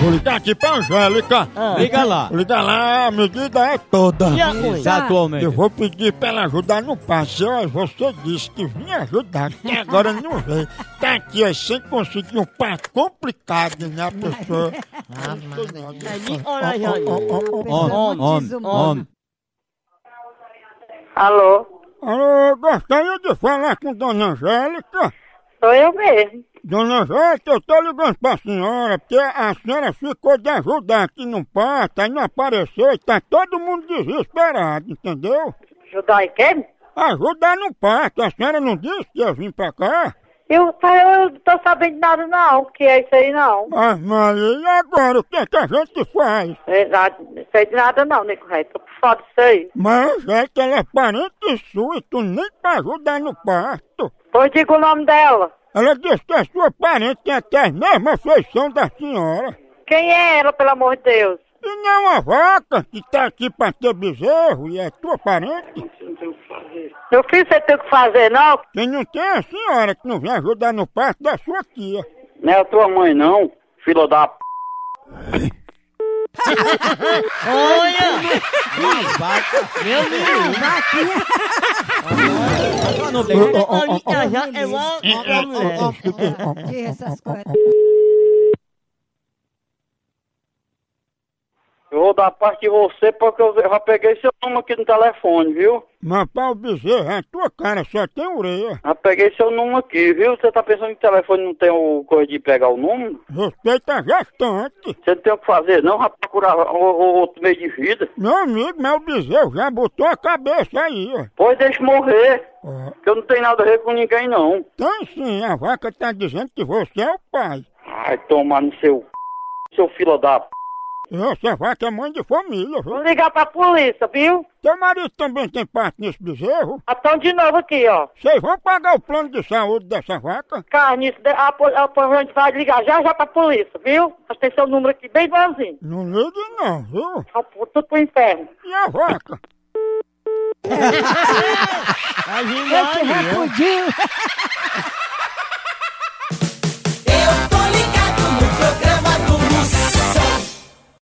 Vou ligar aqui pra Angélica. Liga lá. Liga lá, a medida é toda. Exatamente. Eu vou pedir pra ela ajudar no passe. Olha, você disse que vinha ajudar, que agora não veio. Tá aqui, ó, sem conseguir um passe complicado, né, a pessoa? Homem. Alô? Alô, gostaria de falar com Dona Angélica. Sou eu mesmo. Dona Angélica, eu tô ligando pra senhora, porque a senhora ficou de ajudar aqui no parto, aí não apareceu e tá todo mundo desesperado, entendeu? Ajudar em quê? Ajudar no parto, a senhora não disse que ia vir pra cá? Eu não tô sabendo de nada não, o que é isso aí não. Ah, Maria, e agora, o que é que a gente faz? Não sei de nada não, Nico Rei, tô por fora disso aí. Mas a Angélica, ela é parente sua e tu nem pra ajudar no parto. Pois diga o nome dela. Ela disse que é sua parente, tem até a mesma feição da senhora. Quem é ela, pelo amor de Deus? E não a vaca que tá aqui pra ter bezerro e é tua parente? Meu filho, você tem o que fazer não? Quem não tem é a senhora que não vem ajudar no parto da sua tia. Não é a tua mãe não, filho da p... Meu menino. Diz essas coisas. Eu vou dar parte de você porque eu já peguei seu número aqui no telefone, viu? Mas pau bezerro, a tua cara só tem orelha. Já peguei seu número aqui, viu? Você tá pensando que o telefone não tem o coisa de pegar o número? Respeita a gestante. Você não tem o que fazer não, já procurar outro meio de vida. Meu amigo, mas o bezerro já botou a cabeça aí, ó. Pois deixa morrer, Ó, que eu não tenho nada a ver com ninguém não. tem sim, a vaca tá dizendo que você é o pai. Ai, tomar no seu filho da p... Essa vaca é mãe de família, viu? Vou ligar pra polícia, viu? Teu marido também tem parte nesse bezerro? Então de novo aqui, ó. Vocês vão pagar o plano de saúde dessa vaca? Carniça, a gente vai ligar já pra polícia, viu? Nós tem seu número aqui bem bonzinho. Não ligue não, viu? Tudo pro inferno. E a vaca? Eu te repudio.